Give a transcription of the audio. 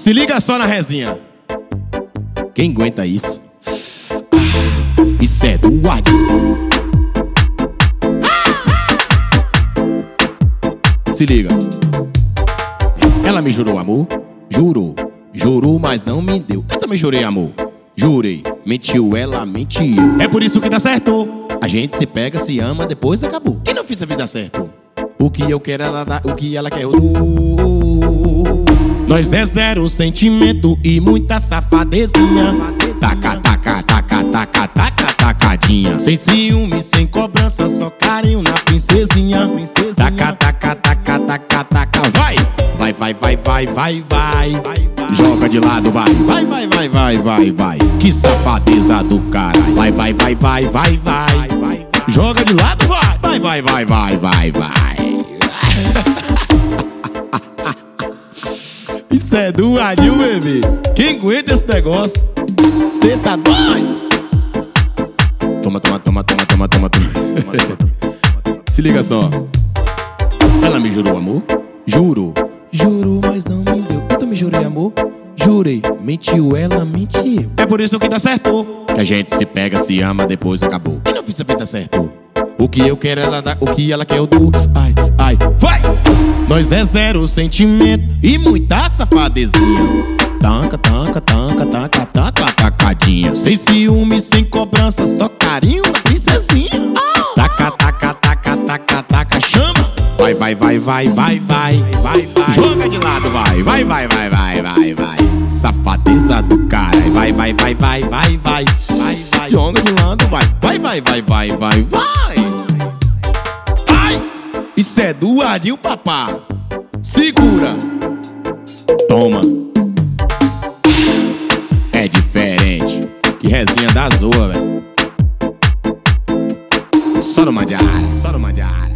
Se liga só na resinha. Quem aguenta isso? Isso é do Adil. Se liga. Ela me jurou amor, jurou, mas não me deu. Eu também jurei amor, jurei, mentiu, ela mentiu. É por isso que dá certo. A gente se pega, se ama, depois acabou. E não fiz a vida certo. O que eu quero ela dá, o que ela quer eu dou. Nós é zero sentimento e muita safadezinha. Taca, taca, taca, taca, taca, tacadinha. Sem ciúme, sem cobrança, só carinho na princesinha. Taca, taca, taca, taca, taca. Vai, vai, vai, vai, vai, vai, vai. Joga de lado, vai, vai, vai, vai, vai, vai, vai. Que safadeza do caralho. Vai, vai, vai, vai, vai, vai. Joga de lado, vai, vai, vai, vai, vai, vai, vai. Isso é do Adil, bebê. Quem aguenta esse negócio? Cê tá doido? Toma, toma, toma, toma, toma, toma, toma. Se liga só. Ela me jurou amor, jurou, mas não me deu. Eu também jurei amor, jurei, mentiu, ela mentiu. É por isso que dá certo. Que a gente se pega, se ama, depois acabou. E não fiz a vida certo. O que eu quero ela dá, o que ela quer eu dou. Ai, ai, vai! Nós é zero sentimento e muita safadezinha. Tanca, tanca, tanca, tanca, tanca, tacadinha. Sem ciúme, sem cobrança, só carinho na princesinha. Taca, taca, taca, taca, taca, chama. Vai, vai, vai, vai, vai, vai, vai, vai. Joga de lado, vai, vai, vai, vai, vai, vai, vai. Safadeza do cara, vai, vai, vai, vai, vai, vai, vai, vai. Joga de lado, vai, vai, vai, vai, vai, vai, vai. Ai, isso é do Adil, papá. Segura. Toma. É diferente. Que resinha da zoa, velho. Só no Mandiara, só no Mandiara.